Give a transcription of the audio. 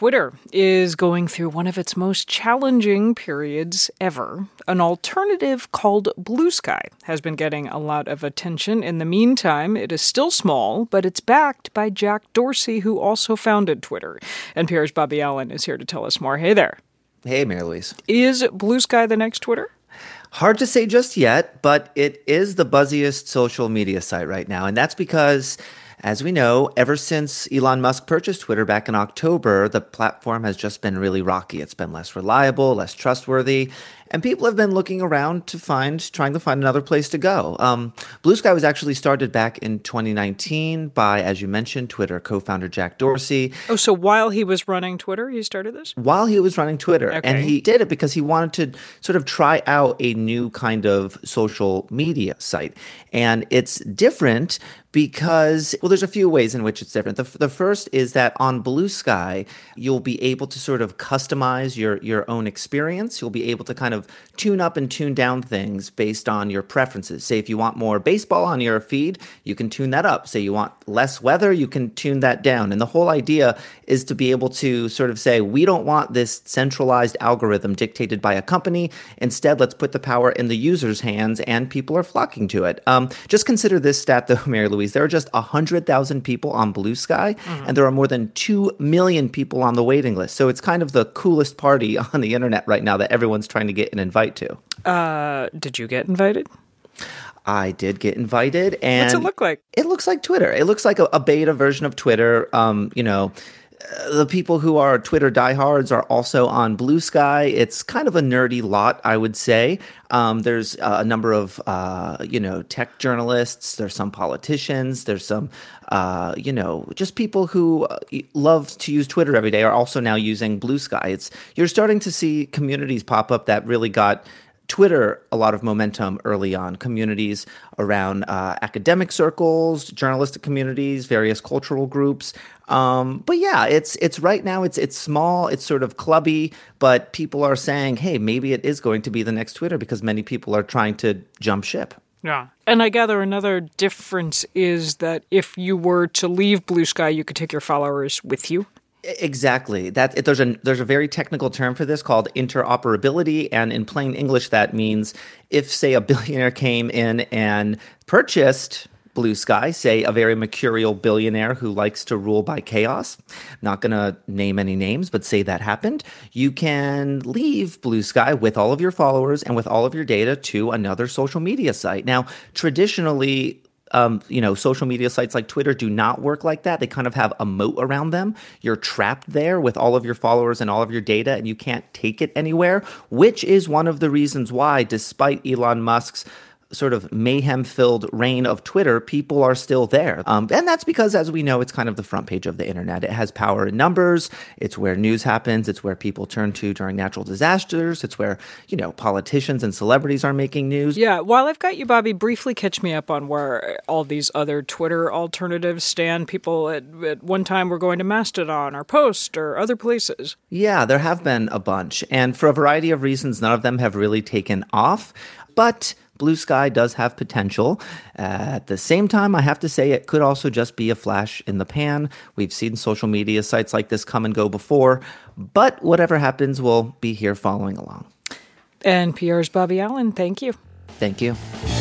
Twitter is going through one of its most challenging periods ever. An alternative called Blue Sky has been getting a lot of attention. In the meantime, it is still small, but it's backed by Jack Dorsey, who also founded Twitter. NPR's Bobby Allen is here to tell us more. Hey there. Hey, Mary Louise. Is Blue Sky the next Twitter? Hard to say just yet, but it is the buzziest social media site right now. And that's because, as we know, ever since Elon Musk purchased Twitter back in October, the platform has just been really rocky. It's been less reliable, less trustworthy, and people have been looking around trying to find another place to go. Blue Sky was actually started back in 2019 by, as you mentioned, Twitter co-founder Jack Dorsey. Oh, so while he was running Twitter, he started this? While he was running Twitter. Okay. And he did it because he wanted to sort of try out a new kind of social media site. And it's different because, well, there's a few ways in which it's different. The first is that on Blue Sky, you'll be able to sort of customize your own experience. You'll be able to kind of tune up and tune down things based on your preferences. Say if you want more baseball on your feed, you can tune that up. Say you want less weather, you can tune that down. And the whole idea is to be able to sort of say, we don't want this centralized algorithm dictated by a company. Instead, let's put the power in the user's hands, and people are flocking to it. Just consider this stat, though, Mary Louise. There are just 100,000 people on Blue Sky, and there are more than 2 million people on the waiting list. So it's kind of the coolest party on the internet right now that everyone's trying to get an invite to. Did you get invited? I did get invited. And what's it look like? It looks like Twitter. It looks like a beta version of Twitter. The people who are Twitter diehards are also on Blue Sky. It's kind of a nerdy lot, I would say. There's a number of, tech journalists. There's some politicians. There's some, just people who love to use Twitter every day are also now using Blue Sky. You're starting to see communities pop up that really got Twitter a lot of momentum early on. Communities around academic circles, journalistic communities, various cultural groups. But yeah, it's right now, it's small, it's sort of clubby, but people are saying, hey, maybe it is going to be the next Twitter because many people are trying to jump ship. Yeah. And I gather another difference is that if you were to leave Blue Sky, you could take your followers with you. Exactly. There's a very technical term for this called interoperability, and in plain English, that means if, say, a billionaire came in and purchased Blue Sky, say a very mercurial billionaire who likes to rule by chaos, not going to name any names, but say that happened, you can leave Blue Sky with all of your followers and with all of your data to another social media site. Now, traditionally, social media sites like Twitter do not work like that. They kind of have a moat around them. You're trapped there with all of your followers and all of your data, and you can't take it anywhere, which is one of the reasons why, despite Elon Musk's sort of mayhem-filled reign of Twitter, people are still there. And that's because, as we know, it's kind of the front page of the internet. It has power in numbers. It's where news happens. It's where people turn to during natural disasters. It's where, politicians and celebrities are making news. Yeah, while I've got you, Bobby, briefly catch me up on where all these other Twitter alternatives stand. People at one time were going to Mastodon or Post or other places. Yeah, there have been a bunch. And for a variety of reasons, none of them have really taken off. But Blue Sky does have potential. At the same time, I have to say it could also just be a flash in the pan. We've seen social media sites like this come and go before, but whatever happens, we'll be here following along. NPR's Bobby Allen, thank you. Thank you.